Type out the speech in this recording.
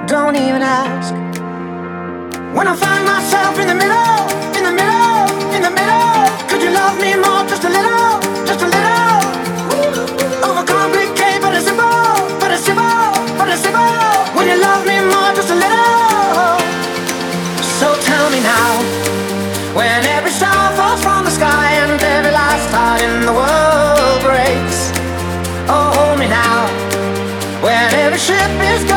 don't even ask. When I find myself in the middle, in the middle, in the middle